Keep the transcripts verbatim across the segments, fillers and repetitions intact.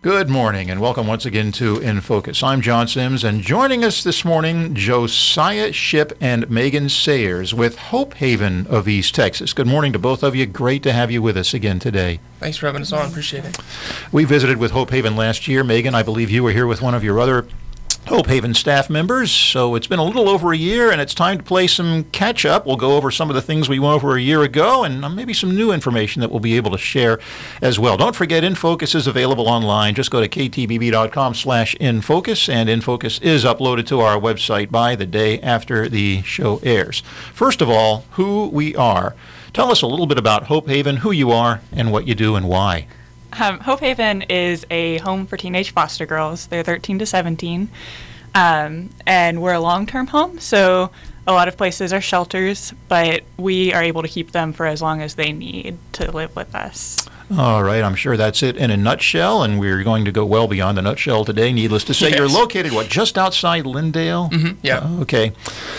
Good morning and welcome once again to In Focus. I'm John Sims, and joining us this morning, Josiah Shipp and Megan Sayers with Hope Haven of East Texas. Good morning to both of you. Great to have you with us again today. Thanks for having us on. Appreciate it. We visited with Hope Haven last year. Megan, I believe you were here with one of your other Hope Haven staff members, so it's been a little over a year, and it's time to play some catch-up. We'll go over some of the things we went over a year ago, and maybe some new information that we'll be able to share as well. Don't forget, InFocus is available online. Just go to k t b b dot com slash infocus, and InFocus is uploaded to our website by the day after the show airs. First of all, who we are. Tell us a little bit about Hope Haven, who you are, and what you do and why. Um, Hope Haven is a home for teenage foster girls. They're thirteen to seventeen, um, and we're a long-term home, so a lot of places are shelters, but we are able to keep them for as long as they need to live with us. All right, I'm sure that's it in a nutshell, and we're going to go well beyond the nutshell today. Needless to say, yes. You're located, what, just outside Lindale? Mm-hmm, yeah. Uh, okay.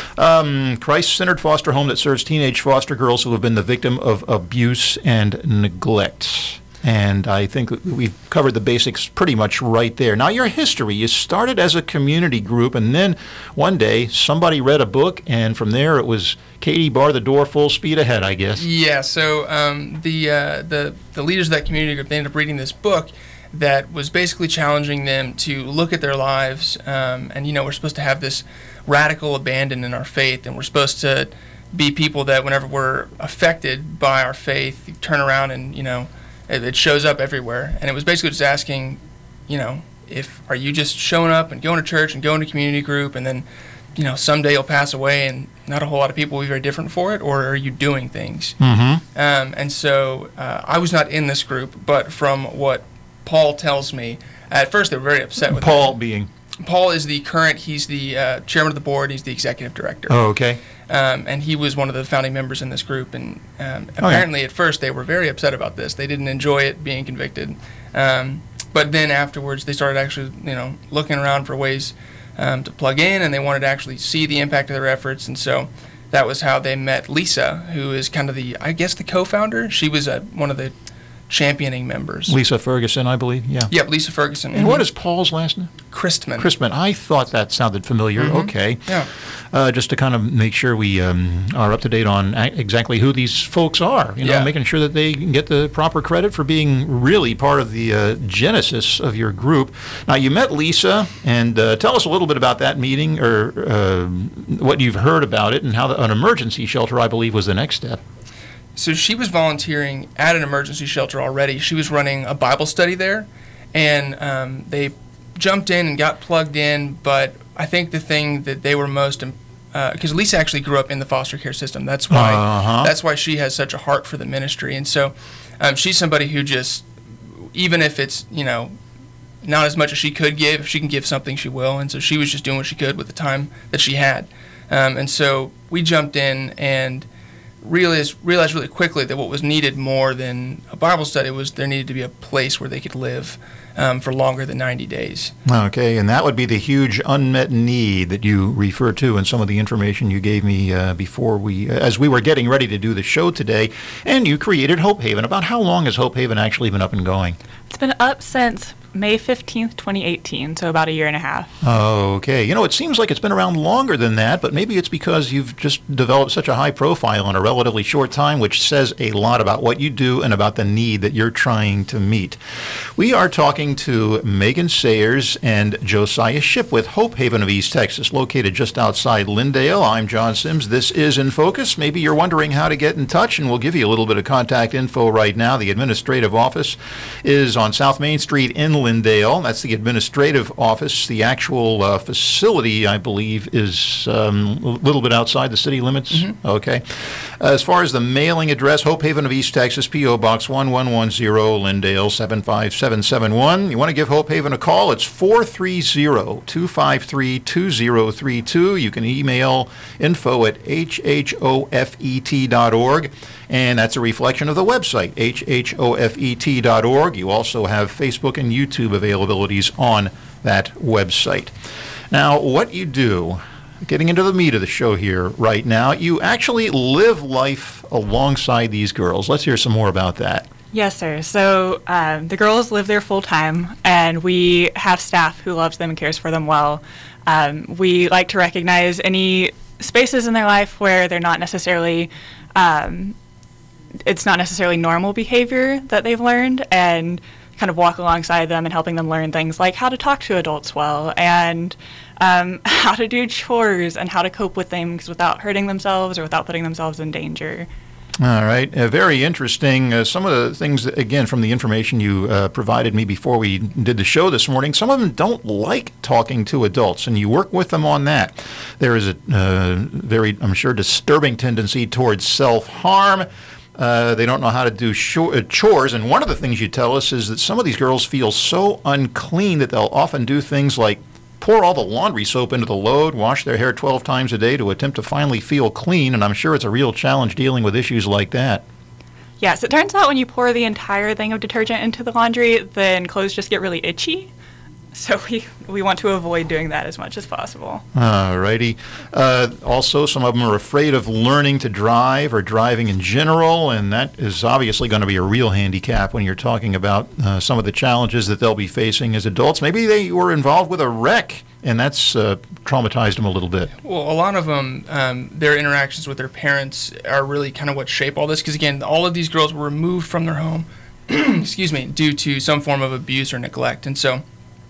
Um, Christ-centered foster home that serves teenage foster girls who have been the victim of abuse and neglect. And I think we've covered the basics pretty much right there. Now, your history, you started as a community group, and then one day somebody read a book, and from there it was Katie, bar the door, full speed ahead, I guess. Yeah, so um, the, uh, the, the leaders of that community group, they ended up reading this book that was basically challenging them to look at their lives. Um, and, you know, we're supposed to have this radical abandon in our faith, and we're supposed to be people that whenever we're affected by our faith, you turn around and, you know, it shows up everywhere. And it was basically just asking, you know, if are you just showing up and going to church and going to community group and then, you know, someday you'll pass away and not a whole lot of people will be very different for it, or are you doing things? Mm-hmm. Um, and so uh, I was not in this group, but from what Paul tells me, at first they were very upset with Paul me. being? Paul is the current, he's the uh, chairman of the board, he's the executive director. Oh, okay. Um, and he was one of the founding members in this group, and um, apparently at first they were very upset about this. They didn't enjoy it being convicted, um, but then afterwards they started actually, you know, looking around for ways um, to plug in, and they wanted to actually see the impact of their efforts, and so that was how they met Lisa, who is kind of the, I guess, the co-founder. She was uh, one of the championing members. Lisa Ferguson, I believe, yeah. Yep, Lisa Ferguson. And mm-hmm. What is Paul's last name? Christman. Christman. I thought that sounded familiar. Mm-hmm. Okay. Yeah. Uh, just to kind of make sure we um, are up to date on a- exactly who these folks are, you know, yeah. making sure that they can get the proper credit for being really part of the uh, genesis of your group. Now, you met Lisa, and uh, tell us a little bit about that meeting, or uh, what you've heard about it, and how the, an emergency shelter, I believe, was the next step. So she was volunteering at an emergency shelter already. She was running a Bible study there, and um, they jumped in and got plugged in, but I think the thing that they were most, because uh, Lisa actually grew up in the foster care system. That's why uh-huh. that's why she has such a heart for the ministry. And so um, she's somebody who just, even if it's, you know, not as much as she could give, if she can give something, she will. And so she was just doing what she could with the time that she had. Um, and so we jumped in and realized, realized really quickly that what was needed more than a Bible study was there needed to be a place where they could live um, for longer than ninety days. Okay, and that would be the huge unmet need that you refer to in some of the information you gave me uh, before we, as we were getting ready to do the show today, and you created Hope Haven. About how long has Hope Haven actually been up and going? It's been up since May fifteenth, twenty eighteen, so about a year and a half. Okay. You know, it seems like it's been around longer than that, but maybe it's because you've just developed such a high profile in a relatively short time, which says a lot about what you do and about the need that you're trying to meet. We are talking to Megan Sayers and Josiah Shipp with Hope Haven of East Texas, located just outside Lindale. I'm John Sims. This is In Focus. Maybe you're wondering how to get in touch, and we'll give you a little bit of contact info right now. The administrative office is on South Main Street in Lindale. That's the administrative office. The actual uh, facility, I believe, is um, a little bit outside the city limits. Mm-hmm. Okay. As far as the mailing address, Hope Haven of East Texas, P O Box one one one zero, Lindale seven five seven seven one. You want to give Hope Haven a call? It's four three zero, two five three, two zero three two. You can email info at h h o f e t dot org. And that's a reflection of the website, h h o f e t dot org. You also have Facebook and YouTube availabilities on that website. Now, what you do, getting into the meat of the show here right now, you actually live life alongside these girls. Let's hear some more about that. Yes, sir. So um, the girls live there full time, and we have staff who loves them and cares for them well. Um, we like to recognize any spaces in their life where they're not necessarily, um, it's not necessarily normal behavior that they've learned, and kind of walk alongside them and helping them learn things like how to talk to adults well, and um, how to do chores, and how to cope with things without hurting themselves or without putting themselves in danger. All right. Uh, very interesting. Uh, some of the things, that, again, from the information you uh, provided me before we did the show this morning, some of them don't like talking to adults, and you work with them on that. There is a uh, very, I'm sure, disturbing tendency towards self-harm. Uh, they don't know how to do chores, and one of the things you tell us is that some of these girls feel so unclean that they'll often do things like pour all the laundry soap into the load, wash their hair twelve times a day to attempt to finally feel clean, and I'm sure it's a real challenge dealing with issues like that. Yes, it turns out when you pour the entire thing of detergent into the laundry, then clothes just get really itchy. So we, we want to avoid doing that as much as possible. All righty. Uh, also, some of them are afraid of learning to drive or driving in general, and that is obviously going to be a real handicap when you're talking about uh, some of the challenges that they'll be facing as adults. Maybe they were involved with a wreck, and that's uh, traumatized them a little bit. Well, a lot of them, um, their interactions with their parents are really kind of what shape all this, because, again, all of these girls were removed from their home, excuse me, due to some form of abuse or neglect, and so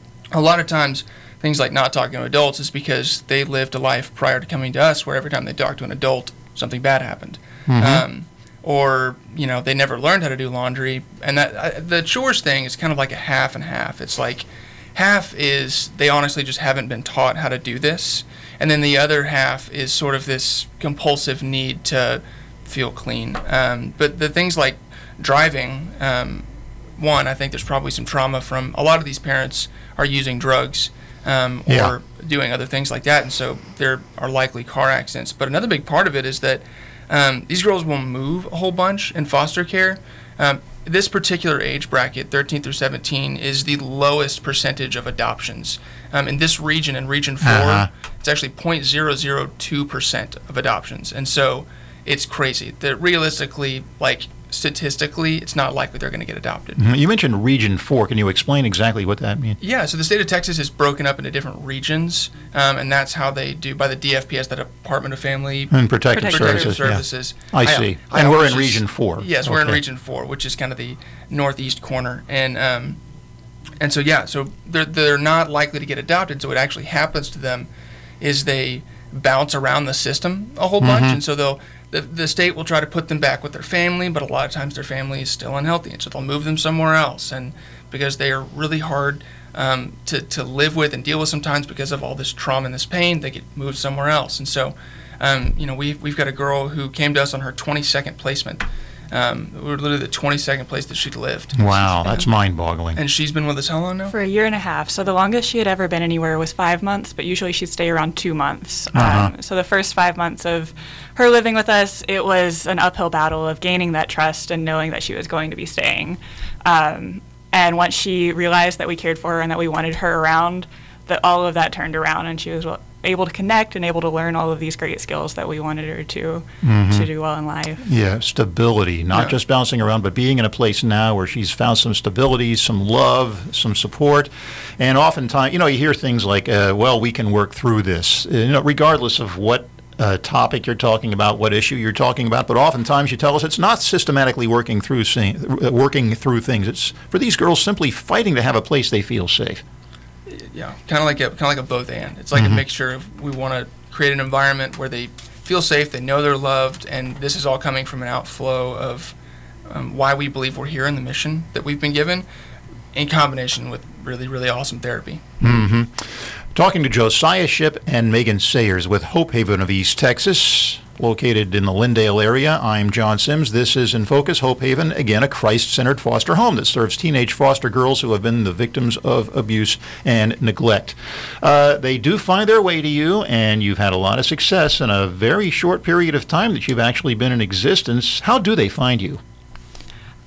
a lot of times, things like not talking to adults is because they lived a life prior to coming to us where every time they talked to an adult, something bad happened. Mm-hmm. Um, or, you know, they never learned how to do laundry. And that uh, the chores thing is kind of like a half and half. It's like half is they honestly just haven't been taught how to do this. And then the other half is sort of this compulsive need to feel clean. Um, but the things like driving, um, one, I think there's probably some trauma from a lot of these parents are using drugs um, or yeah. doing other things like that, and so there are likely car accidents. But another big part of it is that um, these girls will move a whole bunch in foster care. Um, this particular age bracket, thirteen through seventeen, is the lowest percentage of adoptions. Um, in this region, in Region four, uh-huh. it's actually zero point zero zero two percent of adoptions. And so it's crazy that realistically, like, statistically, it's not likely they're going to get adopted. Mm-hmm. You mentioned Region four. Can you explain exactly what that means? Yeah, so the state of Texas is broken up into different regions, um, and that's how they do, by the D F P S, the Department of Family and Protective, Protective Services. Services. Yeah. I, I see. I, and I we're in just, Region four. Yes, okay. we're in Region four, which is kind of the northeast corner. And um, and so, yeah, so they're, they're not likely to get adopted, so what actually happens to them is they bounce around the system a whole bunch, mm-hmm. and so they'll The, the state will try to put them back with their family, but a lot of times their family is still unhealthy, and so they'll move them somewhere else. And because they are really hard um, to, to live with and deal with sometimes because of all this trauma and this pain, they get moved somewhere else. And so, um, you know, we've, we've got a girl who came to us on her twenty-second placement. Um, we were literally the twenty-second place that she'd lived. Wow, that's and, mind-boggling. And she's been with us how long now? For a year and a half. So the longest she had ever been anywhere was five months, but usually she'd stay around two months. Uh-huh. Um, so the first five months of her living with us, it was an uphill battle of gaining that trust and knowing that she was going to be staying. Um, and once she realized that we cared for her and that we wanted her around, that all of that turned around, and she was able to connect and able to learn all of these great skills that we wanted her to mm-hmm. to do well in life. Yeah, stability, not yeah. just bouncing around, but being in a place now where she's found some stability, some love, some support. And oftentimes, you know, you hear things like, uh, well, we can work through this, you know, regardless of what uh, topic you're talking about, what issue you're talking about. But oftentimes you tell us it's not systematically working through, working through things. It's for these girls simply fighting to have a place they feel safe. Yeah, kind of like a kind of like a both and. It's like mm-hmm. a mixture of we want to create an environment where they feel safe, they know they're loved, and this is all coming from an outflow of um, why we believe we're here in the mission that we've been given, in combination with really really awesome therapy. Mm-hmm. Talking to Josiah Shipp and Megan Sayers with Hope Haven of East Texas, located in the Lindale area. I'm John Sims. This is In Focus. Hope Haven, again, a Christ-centered foster home that serves teenage foster girls who have been the victims of abuse and neglect. Uh, they do find their way to you, and you've had a lot of success in a very short period of time that you've actually been in existence. How do they find you?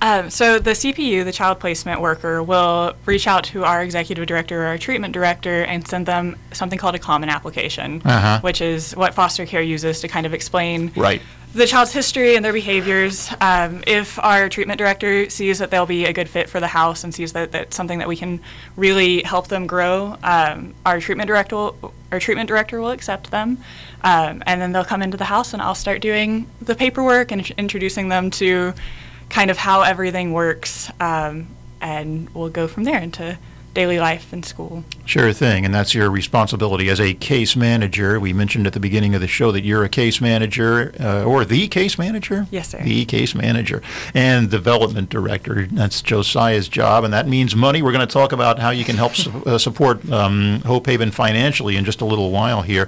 Um, so the C P U, the child placement worker, will reach out to our executive director or our treatment director and send them something called a common application, Uh-huh. which is what foster care uses to kind of explain Right. the child's history and their behaviors. Um, if our treatment director sees that they'll be a good fit for the house and sees that that's something that we can really help them grow, um, our treatment director will, our treatment director will accept them, um, and then they'll come into the house and I'll start doing the paperwork and introducing them to kind of how everything works, um, and we'll go from there into daily life and school. Sure thing, and that's your responsibility as a case manager. We mentioned at the beginning of the show that you're a case manager, uh, or the case manager? Yes, sir. The case manager and development director. That's Josiah's job, and that means money. We're going to talk about how you can help su- uh, support um, Hope Haven financially in just a little while here.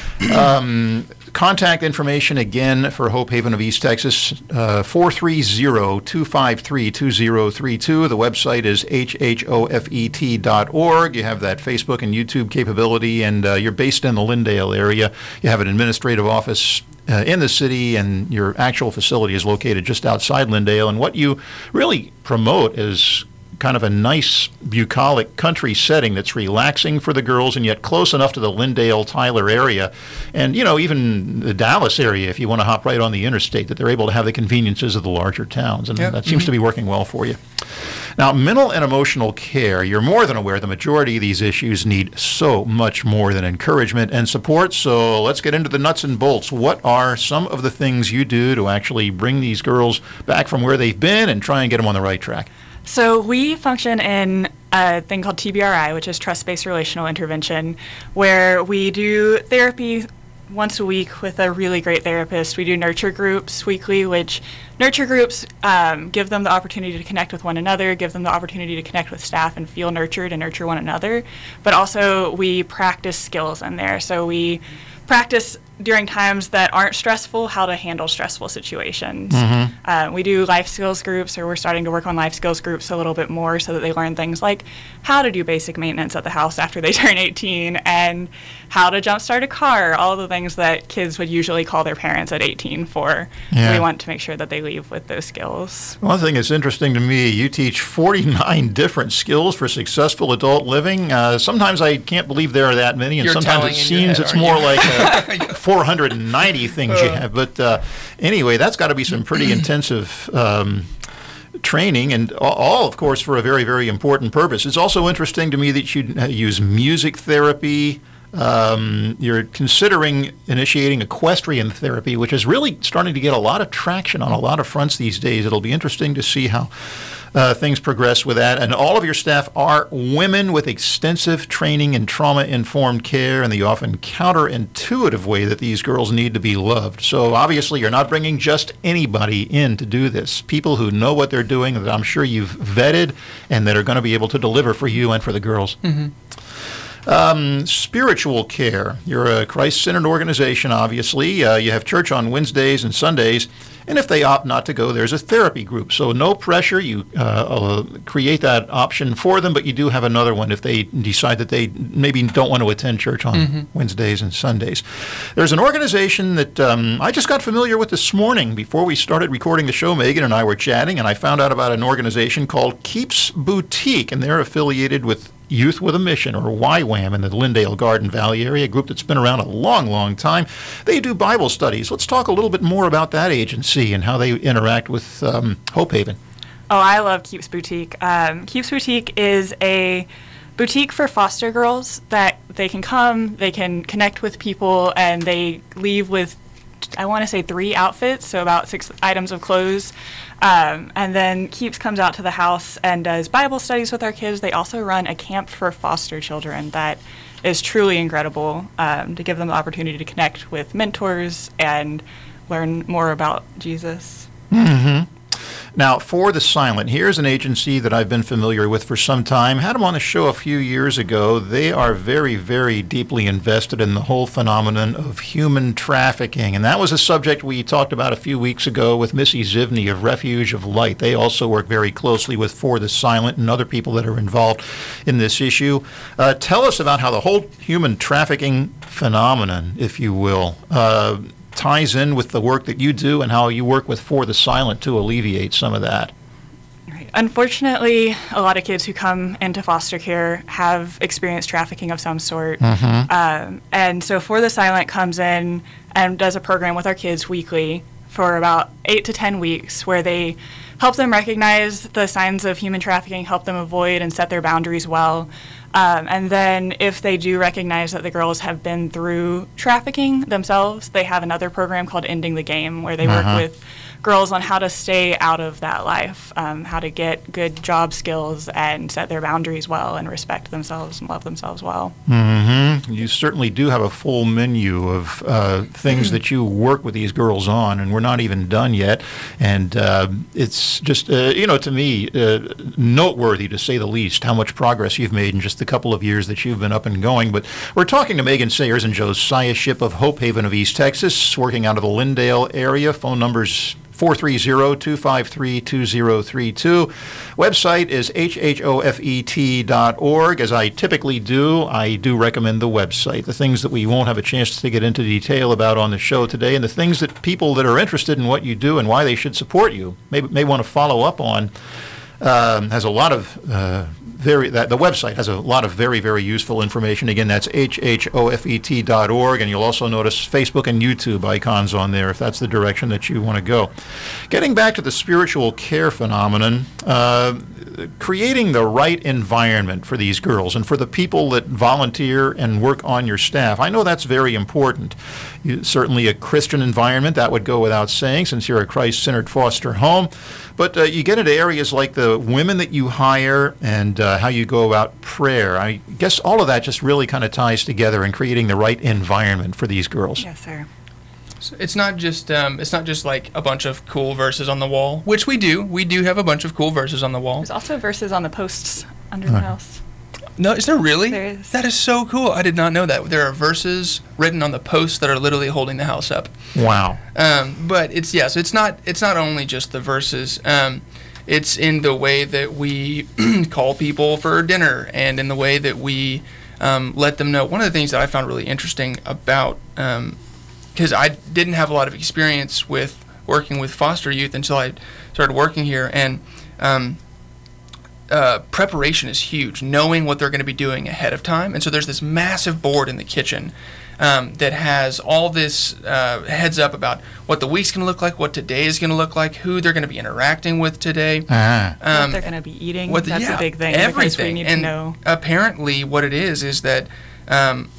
Um, contact information again for Hope Haven of East Texas, uh, four three zero, two five three, two zero three two. The website is H H O F E T dot org. You have that Facebook and YouTube capability, and uh, you're based in the Lindale area. You have an administrative office uh, in the city, and your actual facility is located just outside Lindale. And what you really promote is kind of a nice, bucolic country setting that's relaxing for the girls and yet close enough to the Lindale, Tyler area, and, you know, even the Dallas area, if you want to hop right on the interstate, that they're able to have the conveniences of the larger towns. And Yep. that seems to be working well for you. Now, mental and emotional care, you're more than aware the majority of these issues need so much more than encouragement and support. So let's get into the nuts and bolts. What are some of the things you do to actually bring these girls back from where they've been and try and get them on the right track? So we function in a thing called T B R I, which is trust-based relational intervention, where we do therapy once a week with a really great therapist. We do nurture groups weekly, which nurture groups um, give them the opportunity to connect with one another, give them the opportunity to connect with staff and feel nurtured and nurture one another. But also we practice skills in there. So we practice during times that aren't stressful, how to handle stressful situations. Mm-hmm. Uh, we do life skills groups, or we're starting to work on life skills groups a little bit more so that they learn things like how to do basic maintenance at the house after they turn eighteen, and how to jumpstart a car, all the things that kids would usually call their parents at eighteen for. Yeah. We want to make sure that they leave with those skills. One thing that's interesting to me, you teach forty-nine different skills for successful adult living. Uh, sometimes I can't believe there are that many, and You're sometimes telling it in your seems head, it's aren't more you? like uh, four hundred ninety things you have. But uh, anyway, that's got to be some pretty intensive um, training, and all, of course, for a very, very important purpose. It's also interesting to me that you use music therapy. Um, you're considering initiating equestrian therapy, which is really starting to get a lot of traction on a lot of fronts these days. It'll be interesting to see how uh, things progress with that. And all of your staff are women with extensive training in trauma-informed care and the often counterintuitive way that these girls need to be loved. So obviously you're not bringing just anybody in to do this. People who know what they're doing, that I'm sure you've vetted, and that are going to be able to deliver for you and for the girls. Mm-hmm. Um, spiritual care. You're a Christ-centered organization, obviously. Uh, you have church on Wednesdays and Sundays. And if they opt not to go, there's a therapy group. So no pressure. You uh, uh, create that option for them, but you do have another one if they decide that they maybe don't want to attend church on mm-hmm. Wednesdays and Sundays. There's an organization that um, I just got familiar with this morning. Before we started recording the show, Megan and I were chatting, and I found out about an organization called Keeps Boutique, and they're affiliated with Youth with a Mission, or Y WAM, in the Lindale Garden Valley area, a group that's been around a long, long time. They do Bible studies. Let's talk a little bit more about that agency and how they interact with um, Hope Haven. Oh, I love Keeps Boutique. Um, Keeps Boutique is a boutique for foster girls that they can come, they can connect with people, and they leave with, I want to say, three outfits, so about six items of clothes. Um, and then Keeps comes out to the house and does Bible studies with our kids. They also run a camp for foster children that is truly incredible, um, to give them the opportunity to connect with mentors and learn more about Jesus. Mm-hmm. Now, For the Silent, here's an agency that I've been familiar with for some time. Had them on the show a few years ago. They are very, very deeply invested in the whole phenomenon of human trafficking. And that was a subject we talked about a few weeks ago with Missy Zivney of Refuge of Light. They also work very closely with For the Silent and other people that are involved in this issue. Uh, tell us about how the whole human trafficking phenomenon, if you will, uh, ties in with the work that you do and how you work with For the Silent to alleviate some of that. Unfortunately, a lot of kids who come into foster care have experienced trafficking of some sort. Mm-hmm. Um, and so For the Silent comes in and does a program with our kids weekly for about eight to ten weeks where they help them recognize the signs of human trafficking, help them avoid and set their boundaries well. Um, and then if they do recognize that the girls have been through trafficking themselves, they have another program called Ending the Game where they Uh-huh. work with girls on how to stay out of that life, um, how to get good job skills and set their boundaries well and respect themselves and love themselves well. Mm-hmm. You certainly do have a full menu of uh, things that you work with these girls on, and we're not even done yet. And uh, it's just, uh, you know, to me, uh, noteworthy to say the least how much progress you've made in just the couple of years that you've been up and going. But we're talking to Megan Sayers and Josiah Shipp of Hope Haven of East Texas, working out of the Lindale area. Phone numbers four three zero, two five three, two zero three two. Website is H H O F E T dot org. As I typically do, I do recommend the website. The things that we won't have a chance to get into detail about on the show today, and the things that people that are interested in what you do and why they should support you may, may want to follow up on, um, has a lot of uh, very, that, the website has a lot of very, very useful information. Again, that's H H O F E T dot org, and you'll also notice Facebook and YouTube icons on there if that's the direction that you want to go. Getting back to the spiritual care phenomenon, uh, creating the right environment for these girls and for the people that volunteer and work on your staff, I know that's very important. You, certainly a Christian environment, that would go without saying since you're a Christ-centered foster home. But uh, you get into areas like the women that you hire and uh, how you go about prayer. I guess all of that just really kind of ties together in creating the right environment for these girls. Yes, sir. So it's not just um, it's not just like a bunch of cool verses on the wall, which we do. We do have a bunch of cool verses on the wall. There's also verses on the posts under the house. No, is there really? There is. That is so cool. I did not know that. There are verses written on the posts that are literally holding the house up. Wow. Um, but it's yeah, so it's not it's not only just the verses. Um, it's in the way that we call people for dinner and in the way that we um, let them know. One of the things that I found really interesting about um, because I didn't have a lot of experience with working with foster youth until I started working here, and um, uh, preparation is huge, knowing what they're going to be doing ahead of time. And so there's this massive board in the kitchen um, that has all this uh, heads up about what the week's going to look like, what today is going to look like, who they're going to be interacting with today. Ah. What Um, they're going to be eating. what the- That's yeah, a big thing. Because we everything. need And to know. apparently what it is is that um,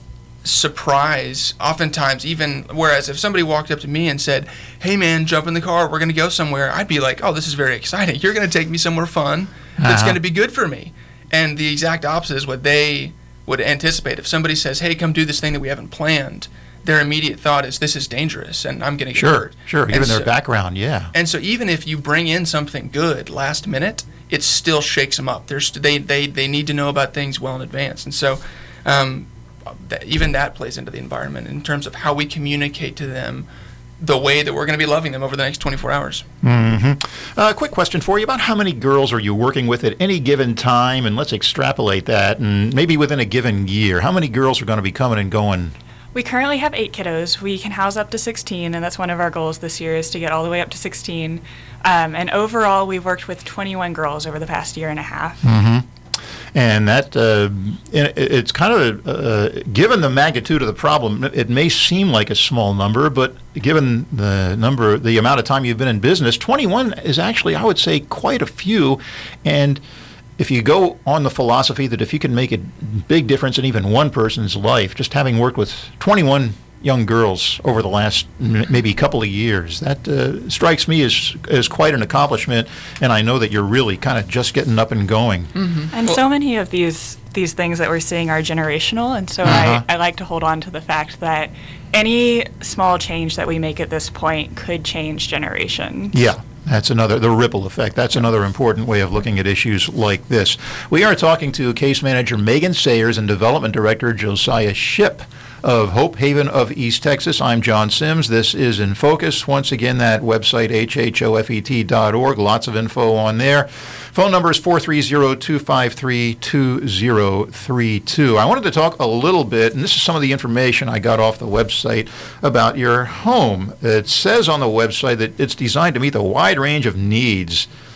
surprise, oftentimes, even whereas if somebody walked up to me and said, hey man, jump in the car, we're going to go somewhere, I'd be like, oh, this is very exciting. You're going to take me somewhere fun that's Uh-huh. going to be good for me. And the exact opposite is what they would anticipate. If somebody says, hey, come do this thing that we haven't planned, their immediate thought is, this is dangerous and I'm going to get Sure, hurt. sure. And Given their so- background, yeah. And so even if you bring in something good last minute, it still shakes them up. There's, they, they, they need to know about things well in advance. And so um, that, even that plays into the environment in terms of how we communicate to them the way that we're going to be loving them over the next twenty-four hours. Mm-hmm. Uh, quick question for you. About how many girls are you working with at any given time? And let's extrapolate that. And maybe within a given year, how many girls are going to be coming and going? We currently have eight kiddos. We can house up to sixteen, and that's one of our goals this year is to get all the way up to sixteen. Um, and overall, we've worked with twenty-one girls over the past year and a half. Mm-hmm. And that, uh, it, it's kind of, uh, given the magnitude of the problem, it may seem like a small number, but given the number, the amount of time you've been in business, twenty-one is actually, I would say, quite a few. And if you go on the philosophy that if you can make a big difference in even one person's life, just having worked with twenty-one young girls over the last m- maybe couple of years, that uh, strikes me as as quite an accomplishment. And I know that you're really kind of just getting up and going. And so many of these these things that we're seeing are generational, and so Uh-huh. I, I like to hold on to the fact that any small change that we make at this point could change generations. Yeah, that's another, the ripple effect. That's another important way of looking at issues like this. We are talking to case manager Megan Sayers and development director Josiah Shipp of Hope Haven of East Texas. I'm John Sims. This is In Focus. Once again, that website, H H O F E T dot org. Lots of info on there. Phone number is four three zero, two five three, two zero three two. I wanted to talk a little bit, and this is some of the information I got off the website about your home. It says on the website that it's designed to meet the wide range of needs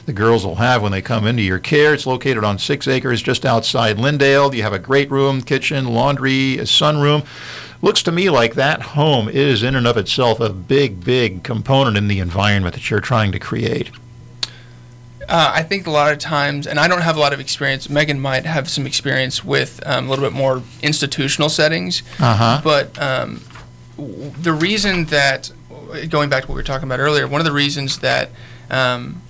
the girls will have when they come into your care. It's located on six acres just outside Lindale. You have a great room, kitchen, laundry, a sunroom. Looks to me like that home is in and of itself a big, big component in the environment that you're trying to create. Uh, I think a lot of times, and I don't have a lot of experience, Megan might have some experience with um, a little bit more institutional settings, Uh-huh. but um, w- the reason that, going back to what we were talking about earlier, one of the reasons that um,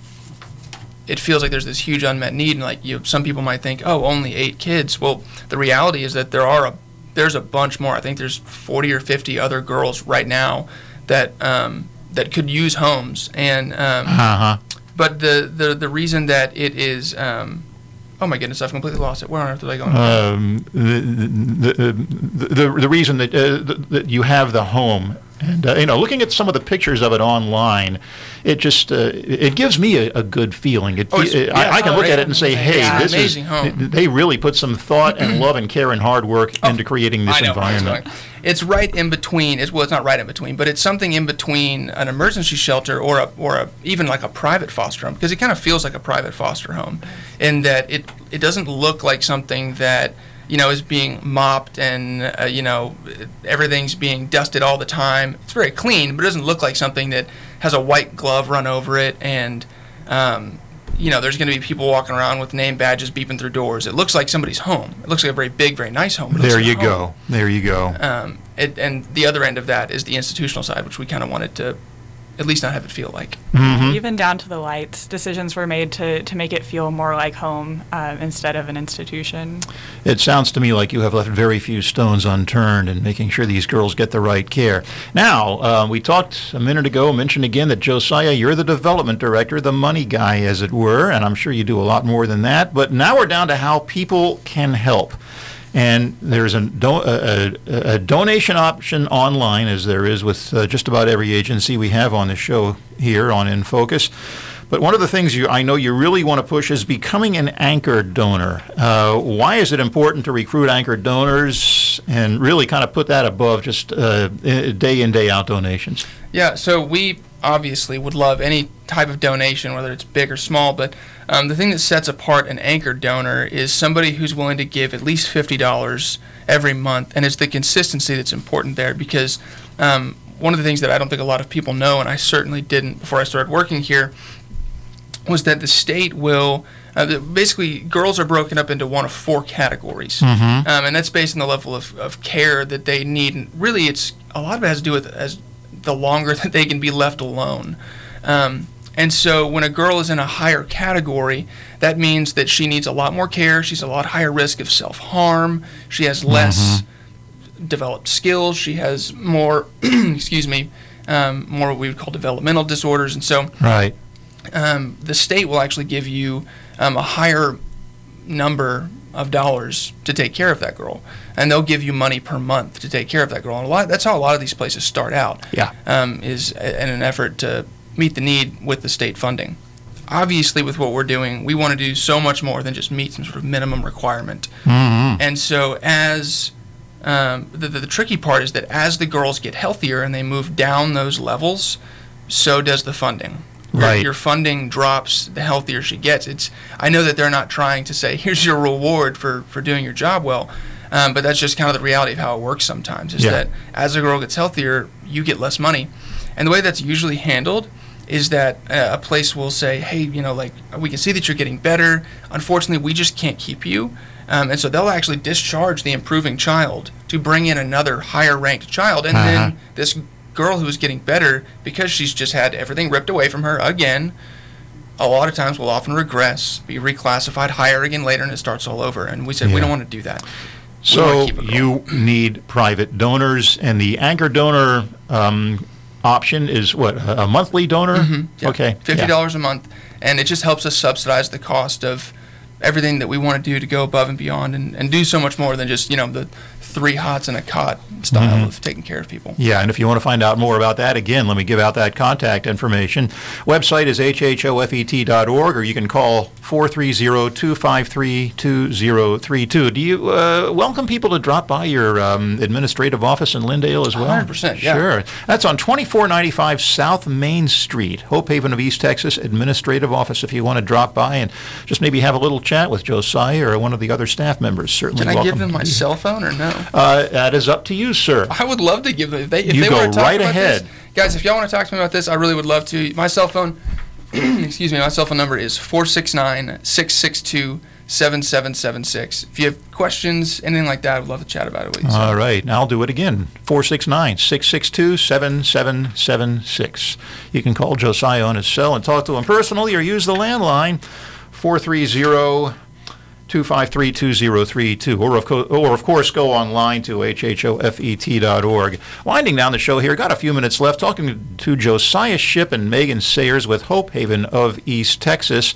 it feels like there's this huge unmet need, and like you, some people might think, oh, only eight kids. Well, the reality is that there are a there's a bunch more. I think there's forty or fifty other girls right now that um, that could use homes, and um, Uh-huh. but the, the the reason that it is, um, oh my goodness, I've completely lost it. Where on earth was I going? Um, the, the, the, the, the reason that, uh, that you have the home, and uh, you know, looking at some of the pictures of it online, it just uh, it gives me a, a good feeling. It, Oh, it's- I, yeah, I can it's look at great. it and say, hey, Yeah, this amazing is home. they really put some thought and love and care and hard work into creating this I know where it's environment. going. It's right in between. It's, well, it's not right in between, but it's something in between an emergency shelter or a or a even like a private foster home, because it kind of feels like a private foster home, in that it it doesn't look like something that, you know, is being mopped and uh, you know, everything's being dusted all the time. It's very clean, but it doesn't look like something that has a white glove run over it, and um, you know, there's going to be people walking around with name badges beeping through doors. It looks like somebody's home. It looks like a very big, very nice home. It looks There like a you home. go. There you go. Um, it, and the other end of that is the institutional side, which we kind of wanted to at least not have it feel like. Mhm. Even down to the lights, decisions were made to, to make it feel more like home uh, instead of an institution. It sounds to me like you have left very few stones unturned in making sure these girls get the right care. Now, uh, we talked a minute ago, mentioned again that Josiah, you're the development director, the money guy, as it were, and I'm sure you do a lot more than that. But now we're down to how people can help. And there's a, do- a, a, a donation option online, as there is with uh, just about every agency we have on the show here on In Focus. But one of the things you, I know you really want to push is becoming an anchor donor. Uh, why is it important to recruit anchor donors and really kind of put that above just uh, day in, day out donations? Yeah, so we obviously would love any type of donation, whether it's big or small, but um, the thing that sets apart an anchor donor is somebody who's willing to give at least fifty dollars every month, and it's the consistency that's important there, because um, one of the things that I don't think a lot of people know, and I certainly didn't before I started working here, was that the state will, uh, the, basically girls are broken up into one of four categories, Mm-hmm. um, and that's based on the level of, of care that they need, and really it's, a lot of it has to do with as the longer that they can be left alone. Um, and so when a girl is in a higher category, that means that she needs a lot more care, she's a lot higher risk of self-harm, she has less developed skills, she has more, excuse me, um, more what we would call developmental disorders, and so Right. um, the state will actually give you um, a higher number of dollars to take care of that girl, and they'll give you money per month to take care of that girl. And a lot, that's how a lot of these places start out. Yeah. Um, is a- in an effort to meet the need with the state funding. Obviously, with what we're doing, we want to do so much more than just meet some sort of minimum requirement. Mm-hmm. And so, as um, the, the the tricky part is that as the girls get healthier and they move down those levels, so does the funding. Your- Right. Your funding drops the healthier she gets. It's I know that they're not trying to say here's your reward for, for doing your job well, um, but that's just kind of the reality of how it works sometimes. Is Yeah. that as a girl gets healthier, you get less money, and the way that's usually handled is that uh, a place will say, hey, you know, like, we can see that you're getting better. Unfortunately, we just can't keep you. Um, and so they'll actually discharge the improving child to bring in another higher ranked child. And Uh-huh. then this girl who is getting better, because she's just had everything ripped away from her again, a lot of times will often regress, be reclassified higher again later, and it starts all over. And we said, Yeah. we don't want to do that. So wanna keep it going. you need private donors, and the anchor donor um, option is what, a a monthly donor? Mhm, yeah. Okay. fifty yeah. dollars a month, and it just helps us subsidize the cost of everything that we want to do to go above and beyond and, and do so much more than just, you know, the three hots and a cot style mm-hmm. of taking care of people. Yeah, and if you want to find out more about that, again, let me give out that contact information. Website is h h o f e t dot org, or you can call four three zero, two five three, two zero three two. Do you uh, welcome people to drop by your um, administrative office in Lindale as well? one hundred percent, yeah. Sure. That's on twenty-four ninety-five South Main Street, Hope Haven of East Texas Administrative Office. If you want to drop by and just maybe have a little chat with Josiah or one of the other staff members, certainly welcome. Can I welcome. give them my cell phone or no? Uh, that is up to you, sir. I would love to give them. If they, if you they go want to talk right about ahead. This, guys, if y'all want to talk to me about this, I really would love to. My cell phone, excuse me, my cell phone number is four six nine, six six two, seven seven seven six. If you have questions, anything like that, I would love to chat about it with you. So. All right. Now I'll do it again. four six nine, six six two, seven seven seven six. You can call Josiah on his cell and talk to him personally, or use the landline, four three zero, two five three, two zero three two, or of, co- or of course go online to h h o f e t dot org. Winding down the show here, got a few minutes left, talking to Josiah Shipp and Megan Sayers with Hope Haven of East Texas.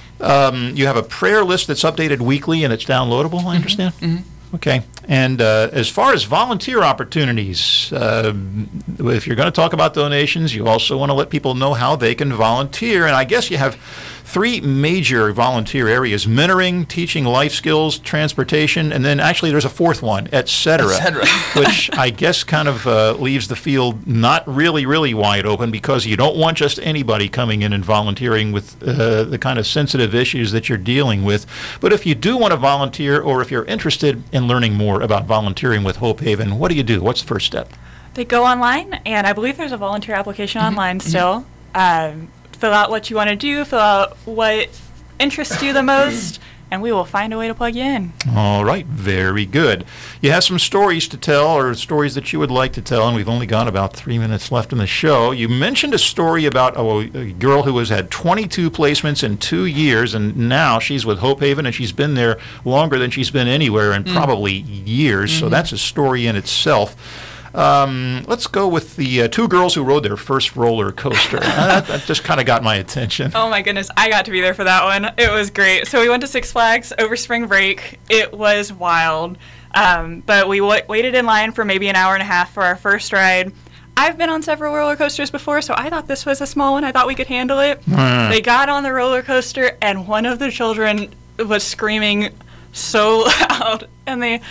Um, you have a prayer list that's updated weekly and it's downloadable, I understand? Mm-hmm. Mm-hmm. Okay. And uh, as far as volunteer opportunities, uh, if you're going to talk about donations, you also want to let people know how they can volunteer. And I guess you have three major volunteer areas: mentoring, teaching life skills, transportation, and then actually there's a fourth one, et cetera, et cetera. which I guess kind of uh, leaves the field not really, really wide open, because you don't want just anybody coming in and volunteering with uh, the kind of sensitive issues that you're dealing with. But if you do want to volunteer, or if you're interested in learning more about volunteering with Hope Haven, what do you do? What's the first step? They go online, and I believe there's a volunteer application mm-hmm. online still. Um, fill out what you want to do, fill out what interests you the most, and we will find a way to plug you in. All right, very good. You have some stories to tell, or stories that you would like to tell, and we've only got about three minutes left in the show. You mentioned a story about a, a girl who has had twenty-two placements in two years, and now she's with Hope Haven, and she's been there longer than she's been anywhere in mm. probably years, mm-hmm. so that's a story in itself. Um, let's go with the uh, two girls who rode their first roller coaster. uh, that, that just kind of got my attention. Oh my goodness, I got to be there for that one. It was great. So we went to Six Flags over spring break. It was wild. Um, but we w- waited in line for maybe an hour and a half for our first ride. I've been on several roller coasters before, so I thought this was a small one. I thought we could handle it. Mm. They got on the roller coaster, and one of the children was screaming so loud, and they...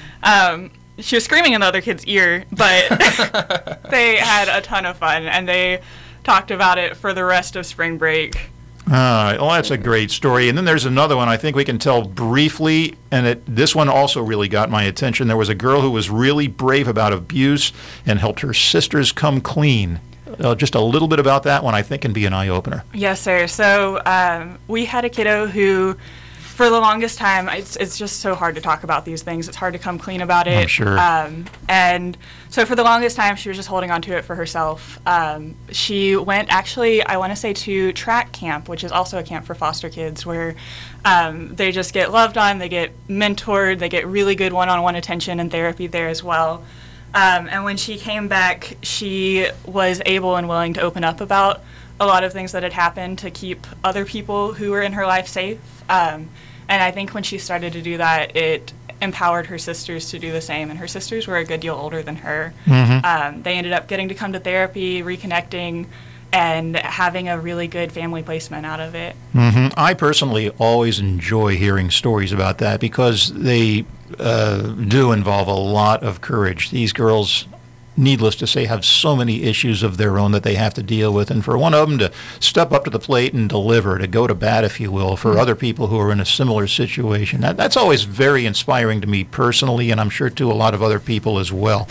Um, She was screaming in the other kid's ear, but they had a ton of fun, and they talked about it for the rest of spring break. All right. Well, that's a great story. And then there's another one I think we can tell briefly, and it, this one also really got my attention. There was a girl who was really brave about abuse and helped her sisters come clean. Uh, just a little bit about that one, I think, can be an eye-opener. Yes, sir. So um, we had a kiddo who... For the longest time, it's it's just so hard to talk about these things. It's hard to come clean about it. I'm sure. Um, and so for the longest time, she was just holding on to it for herself. Um, she went, actually, I want to say, to track camp, which is also a camp for foster kids, where um, they just get loved on, they get mentored, they get really good one-on-one attention and therapy there as well. Um, and when she came back, she was able and willing to open up about a lot of things that had happened to keep other people who were in her life safe. Um, and I think when she started to do that, it empowered her sisters to do the same. And her sisters were a good deal older than her. Mm-hmm. Um, they ended up getting to come to therapy, reconnecting, and having a really good family placement out of it. Mm-hmm. I personally always enjoy hearing stories about that, because they uh, do involve a lot of courage. These girls, needless to say, have so many issues of their own that they have to deal with. And for one of them to step up to the plate and deliver, to go to bat, if you will, for mm-hmm. other people who are in a similar situation, that, that's always very inspiring to me personally, and I'm sure to a lot of other people as well.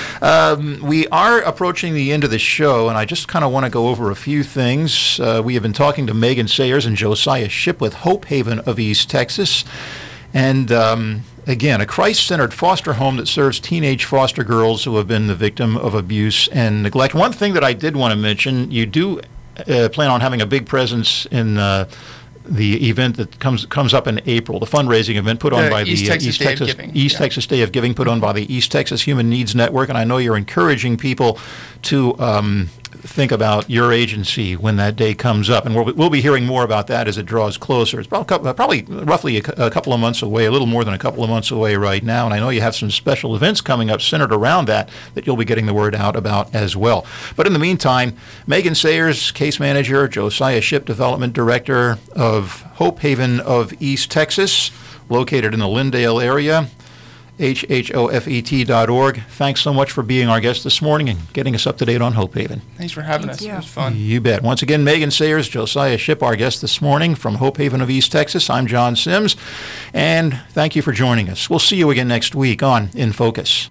Um, we are approaching the end of the show, and I just kind of want to go over a few things. Uh, we have been talking to Megan Sayers and Josiah Shipp with Hope Haven of East Texas. And... Um, Again, a Christ-centered foster home that serves teenage foster girls who have been the victim of abuse and neglect. One thing that I did want to mention, you do uh, plan on having a big presence in uh, the event that comes comes up in April, the fundraising event put on the by East the Texas uh, East Day Texas of Giving. East Yeah. Texas Day of Giving, put on by the East Texas Human Needs Network. And I know you're encouraging people to um, think about your agency when that day comes up? And we'll, we'll be hearing more about that as it draws closer. It's probably, probably roughly a, a couple of months away, a little more than a couple of months away right now. And I know you have some special events coming up centered around that that you'll be getting the word out about as well. But in the meantime, Megan Sayers, case manager, Josiah Shipp, development director of Hope Haven of East Texas, located in the Lindale area. H H O F E T dot org. Thanks so much for being our guest this morning and getting us up to date on Hope Haven. Thanks for having Thank us. you. It was fun. You bet. Once again, Megan Sayers, Josiah Shipp, our guest this morning from Hope Haven of East Texas. I'm John Sims, and thank you for joining us. We'll see you again next week on In Focus.